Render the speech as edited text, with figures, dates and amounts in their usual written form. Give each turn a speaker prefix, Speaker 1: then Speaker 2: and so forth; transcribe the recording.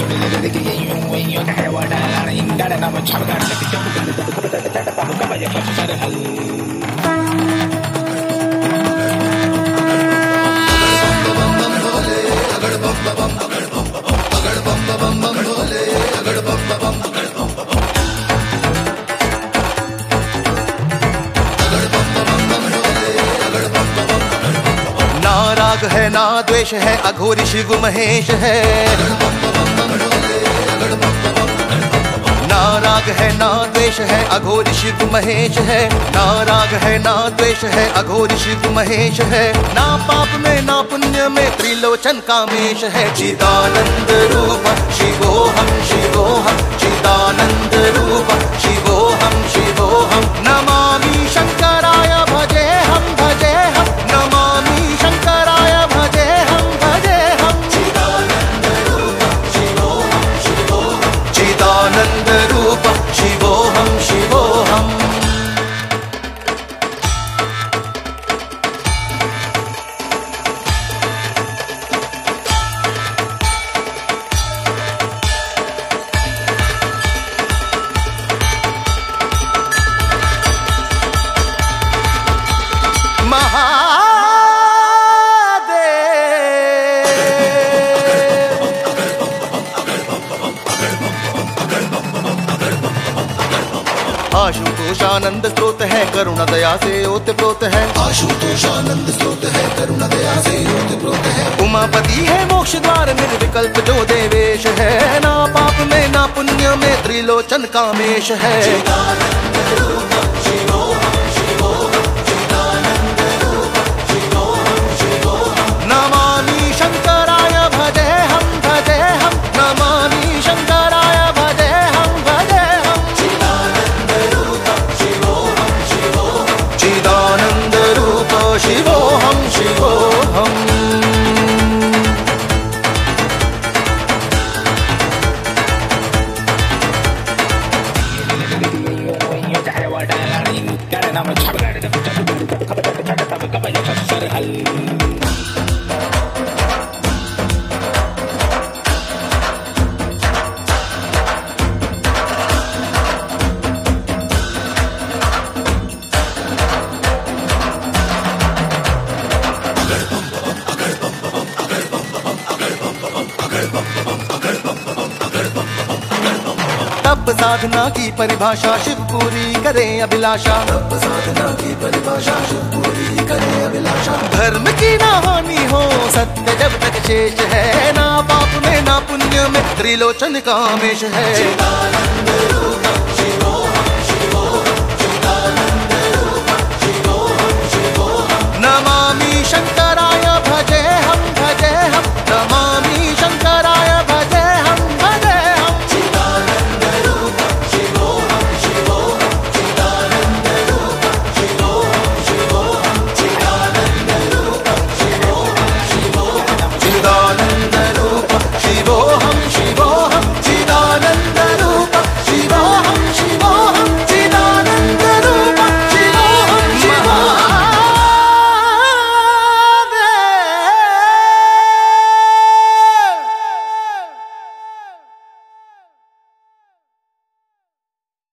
Speaker 1: राग है ना द्वेष है, अघोरी शिव महेश है। ना राग है ना द्वेष है, अघोरी शिव महेश है। ना राग है ना द्वेष है, अघोरी शिव महेश है। ना पाप में ना पुण्य में त्रिलोचन कामेश है। चिदानंद रूप शिवोहम शिवोहम, चिदानंद रूप शिवोहम शिवोहम। नमामि शंकराय भजे हम भजे हम, नमामि शंकराय भजे हम भजे हम। चिदानंद रूप शिवोहम शिवोहम, चिदानंद रूप शिवोहम शिवोहम। आशुतोषानंद स्रोत है, करुणा दया से ओतप्रोत है।
Speaker 2: आशुतोषानंद स्रोत है, करुणा दया से ओतप्रोत है।
Speaker 1: उमापति है मोक्ष द्वार निर्विकल्प जो देवेश है। ना पाप में ना पुण्य में त्रिलोचन कामेश है।
Speaker 2: चिदानंद रूप शिवोहम शिवोहम, चिदानंद रूप शिवोहम शिवोहम।
Speaker 1: नमामि शंकराय भजे हम भजे हम, नमामि शंकराय भजे हम भजे हम।
Speaker 2: चिदानंद रूप शिवोहम शिवोहम,
Speaker 1: चिदानंद रूप शिवोहम शिवोहम। तप साधना की परिभाषा शिव पूरी करे अभिलाषा।
Speaker 2: तप साधना की परिभाषा शिव पूरी करे अभिलाषा।
Speaker 1: धर्म की ना हानि हो सत्य जब तक शेष है। ना पाप में ना पुण्य में त्रिलोचन कामेश है।
Speaker 2: चिदानंद रूप